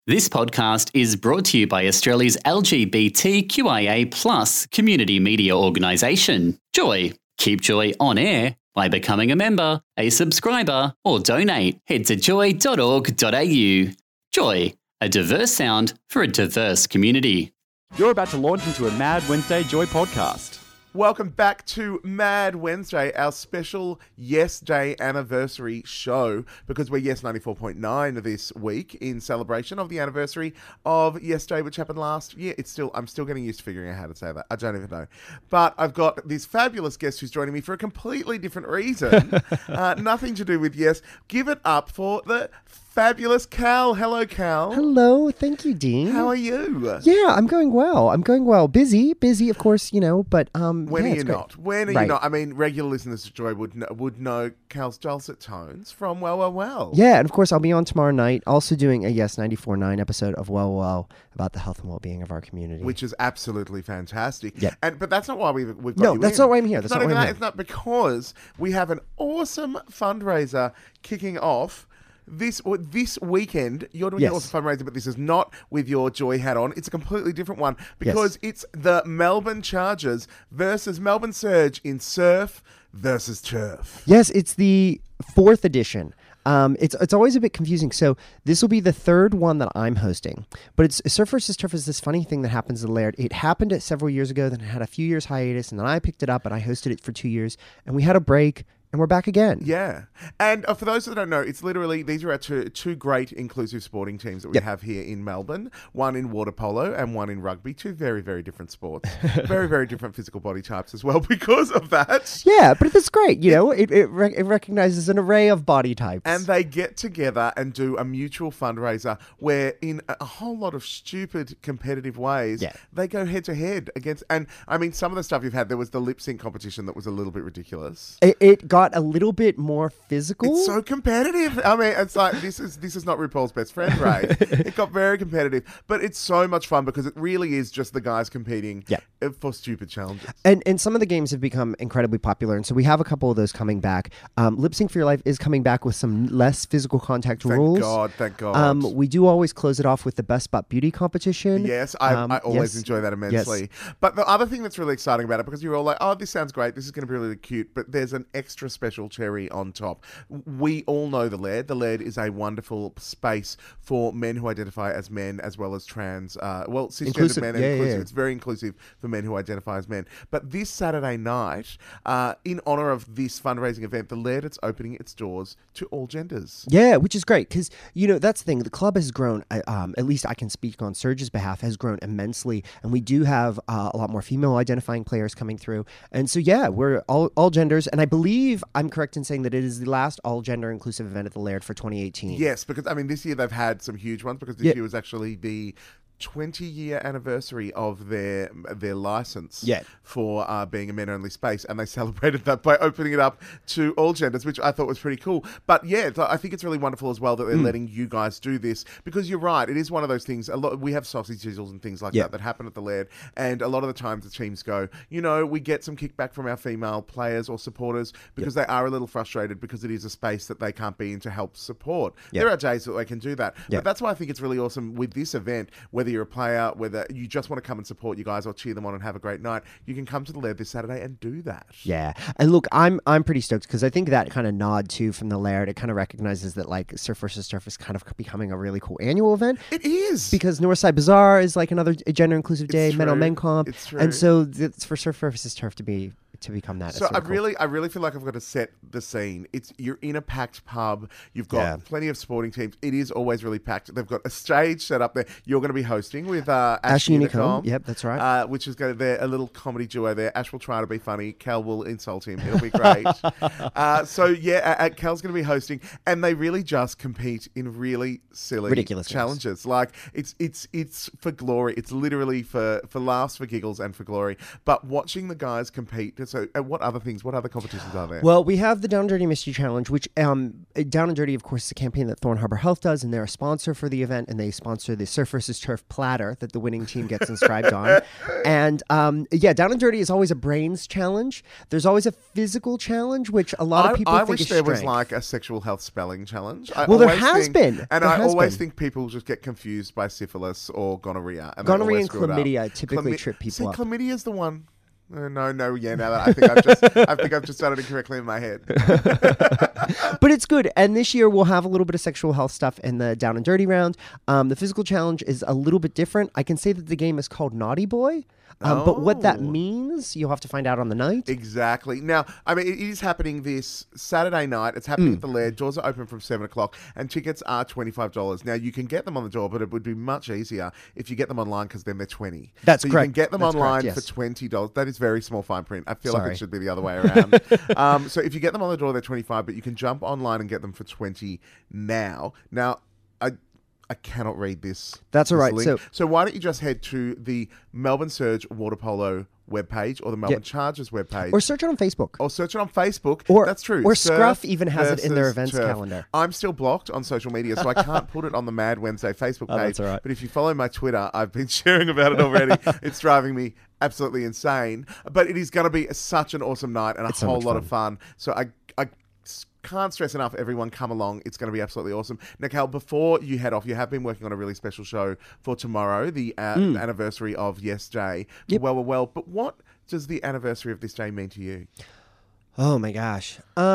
This podcast is brought to you by Australia's LGBTQIA+ community media organisation, Joy. Keep Joy on air by becoming a member, a subscriber, or donate. Head to joy.org.au. Joy, a diverse sound for a diverse community. You're about to launch into a Mad Wednesday Joy podcast. Welcome back to Mad Wednesday, our special Yes Day anniversary show, because we're Yes 94.9 this week in celebration of the anniversary of Yes Day, which happened last year. I'm still getting used to figuring out how to say that. I don't even know. But I've got this fabulous guest who's joining me for a completely different reason. Nothing to do with Yes. Give it up for the fabulous Cal. Hello, Cal. Hello. Thank you, Dean. How are you? Yeah, I'm going well. Busy, of course, but When yeah, are you great. not? When are you not? I mean, regular listeners to Joy would know Cal's dulcet tones from Well. Yeah, and of course, I'll be on tomorrow night, also doing a Yes 94.9 episode of Well about the health and well-being of our community. Which is absolutely fantastic. Yeah. But that's not why we've got No, you that's in. not why I'm here. It's That's not not even why I'm that. It's not because we have an awesome fundraiser kicking off this weekend. You're doing an Yes. awesome fundraiser, but this is not with your Joy hat on. It's a completely different one because it's the Melbourne Chargers versus Melbourne Surge in surf versus turf. Yes, it's the 4th edition. It's always a bit confusing. So this will be the 3rd one that I'm hosting. But it's Surf versus Turf is this funny thing that happens at Laird. It happened several years ago, then it had a few years hiatus, and then I picked it up and I hosted it for 2 years, and we had a break. And we're back again. Yeah. And for those that don't know, it's literally, these are our two great inclusive sporting teams that we have here in Melbourne. One in water polo and one in rugby. Two very, very different sports. Very, very different physical body types as well because of that. Yeah, but it's great. It recognizes an array of body types. And they get together and do a mutual fundraiser where in a whole lot of stupid competitive ways, they go head to head against, and I mean, some of the stuff you've had, there was the lip sync competition that was a little bit ridiculous. It got a little bit more physical. It's so competitive. I mean, it's like this is not RuPaul's Best Friend race. It got very competitive, but it's so much fun because it really is just the guys competing for stupid challenges. And some of the games have become incredibly popular, and so we have a couple of those coming back. Lip Sync for Your Life is coming back with some less physical contact rules. Thank God. We do always close it off with the Best Butt Beauty competition. Yes, I always enjoy that immensely. Yes. But the other thing that's really exciting about it, because you're all like, oh, this sounds great, this is going to be really cute, but there's an extra special cherry on top. We all know the Laird. The Laird is a wonderful space for men who identify as men as well as trans, cisgendered men and inclusive. It's very inclusive for men who identify as men. But this Saturday night, in honour of this fundraising event, the Laird is opening its doors to all genders. Yeah, which is great because, that's the thing. The club has grown, at least I can speak on Surge's behalf, has grown immensely. And we do have a lot more female identifying players coming through. And so, we're all genders. And I believe I'm correct in saying that it is the last all-gender inclusive event at the Laird for 2018. Yes, because, I mean, this year they've had some huge ones because this year was actually the 20-year anniversary of their license for being a men-only space, and they celebrated that by opening it up to all genders, which I thought was pretty cool. But I think it's really wonderful as well that they're letting you guys do this, because you're right, it is one of those things. We have sausage sizzles and things like that happen at the Laird, and a lot of the times the teams go, we get some kickback from our female players or supporters because they are a little frustrated because it is a space that they can't be in to help support. There are days that they can do that, but that's why I think it's really awesome with this event, whether you're a player, whether you just want to come and support you guys or cheer them on and have a great night, you can come to the Laird this Saturday and do that. Yeah. And look, I'm pretty stoked because I think that kind of nod too from the Laird, it kind of recognizes that like Surf versus Turf is kind of becoming a really cool annual event. It is. Because Northside Bazaar is like another gender inclusive day, men on men comp. It's true. And so it's for Surf versus Turf to become that. So I really feel like I've got to set the scene. You're in a packed pub. You've got plenty of sporting teams. It is always really packed. They've got a stage set up there. You're going to be hosting with Ash Unicom. Yep, that's right. Which is going to be a little comedy duo there. Ash will try to be funny. Cal will insult him. It'll be great. Cal's going to be hosting, and they really just compete in really silly, ridiculous challenges. Like it's for glory. It's literally for laughs, for giggles, and for glory. But watching the guys compete, So what other competitions are there? Well, we have the Down and Dirty Mystery Challenge, which Down and Dirty, of course, is a campaign that Thorn Harbor Health does, and they're a sponsor for the event, and they sponsor the Surf versus Turf platter that the winning team gets inscribed on. And Down and Dirty is always a brains challenge. There's always a physical challenge, which a lot of people think is I wish there was strength. like a sexual health spelling challenge. There has been. And I always think people just get confused by syphilis or gonorrhea. And gonorrhea and chlamydia typically trip people up. Chlamydia is the one. Now that I think I've just done it incorrectly in my head. But it's good. And this year we'll have a little bit of sexual health stuff in the Down and Dirty round. The physical challenge is a little bit different. I can say that the game is called Naughty Boy. But what that means, you'll have to find out on the night. Exactly. Now, I mean, it is happening this Saturday night. It's happening at the Laird. Doors are open from 7 o'clock, and tickets are $25. Now, you can get them on the door, but it would be much easier if you get them online because then they're $20. That's correct. So you can get them online for $20. That is very small fine print. I feel like it should be the other way around. So if you get them on the door, they're $25, but you can jump online and get them for $20 now. Now, I cannot read this. That's all right. Link. So why don't you just head to the Melbourne Surge Water Polo webpage or the Melbourne Chargers webpage. Or search it on Facebook. That's true. Or Scruff even has it in their events calendar. I'm still blocked on social media, so I can't put it on the Mad Wednesday Facebook page. That's all right. But if you follow my Twitter, I've been sharing about it already. It's driving me absolutely insane. But it is going to be such an awesome night and a whole lot of fun. So I can't stress enough, everyone come along. It's going to be absolutely awesome. Nicole, before you head off, you have been working on a really special show for tomorrow, the anniversary of Yes Day. Yep. Well. But what does the anniversary of this day mean to you? Oh my gosh.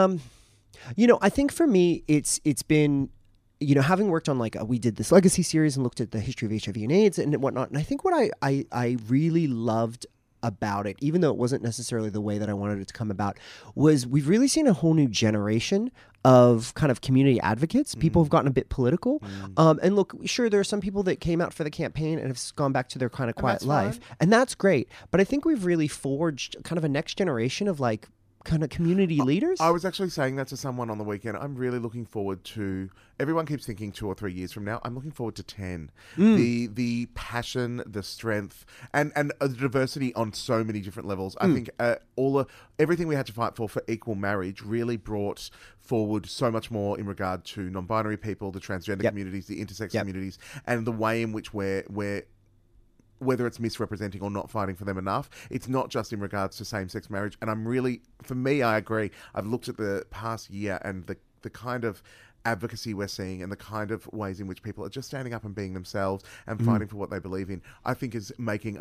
I think for me, it's been, having worked on we did this legacy series and looked at the history of HIV and AIDS and whatnot. And I think what I really loved about it, even though it wasn't necessarily the way that I wanted it to come about, was we've really seen a whole new generation of kind of community advocates. People have gotten a bit political. And look, sure, there are some people that came out for the campaign and have gone back to their kind of quiet life. And that's great. But I think we've really forged kind of a next generation of kind of community leaders. I was actually saying that to someone on the weekend. I'm really looking forward to, everyone keeps thinking 2 or 3 years from now. I'm looking forward to 10. The passion, the strength, and the diversity on so many different levels. I think everything we had to fight for equal marriage really brought forward so much more in regard to non-binary people, the transgender communities, the intersex communities, and the way in which we're whether it's misrepresenting or not fighting for them enough. It's not just in regards to same-sex marriage. And for me, I agree. I've looked at the past year and the kind of advocacy we're seeing and the kind of ways in which people are just standing up and being themselves and fighting for what they believe in, I think is making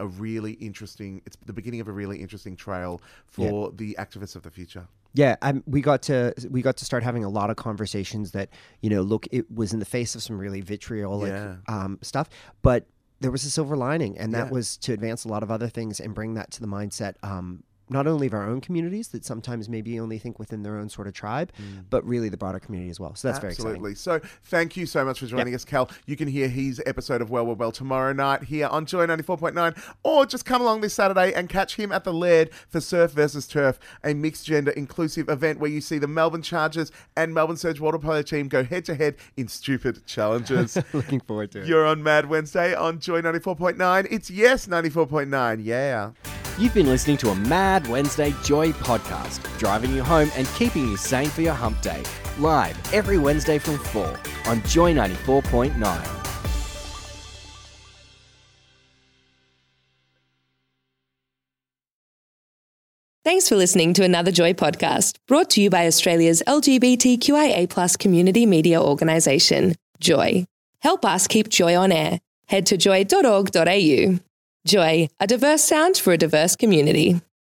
it's the beginning of a really interesting trail for the activists of the future. Yeah, we got to start having a lot of conversations that, look, it was in the face of some really vitriolic stuff, but there was a silver lining, and that was to advance a lot of other things and bring that to the mindset, not only of our own communities that sometimes maybe only think within their own sort of tribe, but really the broader community as well. So that's very exciting. So thank you so much for joining us, Cal. You can hear his episode of Well tomorrow night here on Joy 94.9, or just come along this Saturday and catch him at the Laird for Surf versus Turf, a mixed gender inclusive event where you see the Melbourne Chargers and Melbourne Surge water polo team go head to head in stupid challenges. Looking forward to it. You're on Mad Wednesday on Joy 94.9. It's Yes 94.9. Yeah. You've been listening to a Mad Wednesday Joy podcast, driving you home and keeping you sane for your hump day. Live every Wednesday from 4 on Joy 94.9. Thanks for listening to another Joy podcast, brought to you by Australia's LGBTQIA+ community media organisation, Joy. Help us keep Joy on air. Head to joy.org.au. Joy, a diverse sound for a diverse community.